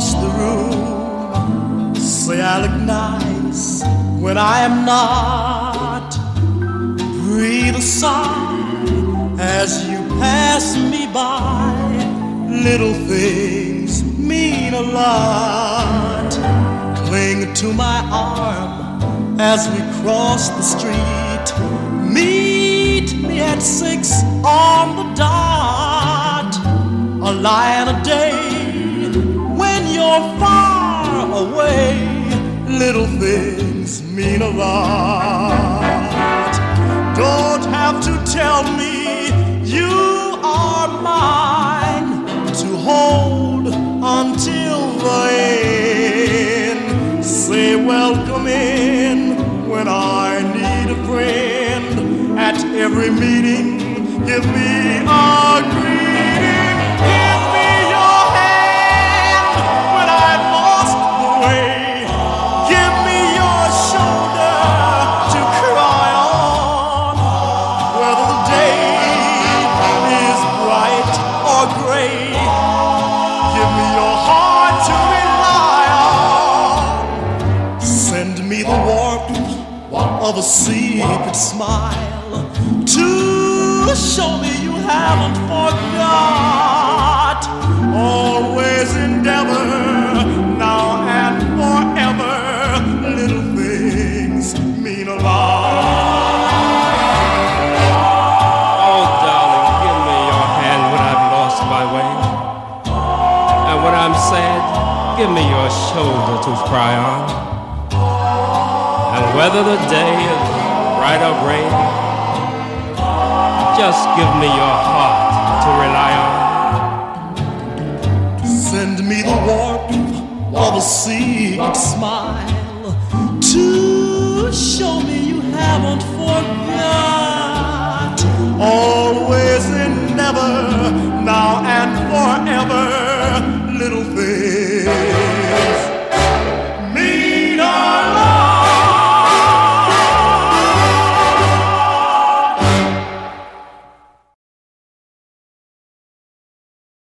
across the room. Say I look nice when I am not. Breathe a sigh as you pass me by. Little things mean a lot. Cling to my arm as we cross the street. Meet me at 6 on the dot. A lie and a day when you're far away. Little things mean a lot. Don't have to tell me you are mine to hold until the end. Say welcome in when I need a friend. At every meeting, give me a greeting. Give me your hand when I've lost the way. Give me your shoulder to cry on. Whether the day is bright or gray, give me your heart to rely on. Send me the warmth of a secret smile to show me you haven't forgot. Always endeavor, now and forever. Little things mean a lot. Oh, darling, give me your hand when I've lost my way. And when I'm sad, give me your shoulder to cry on. And whether the day is bright or gray, just give me your heart to rely on. Send me the warmth of a secret smile to show me you haven't forgot.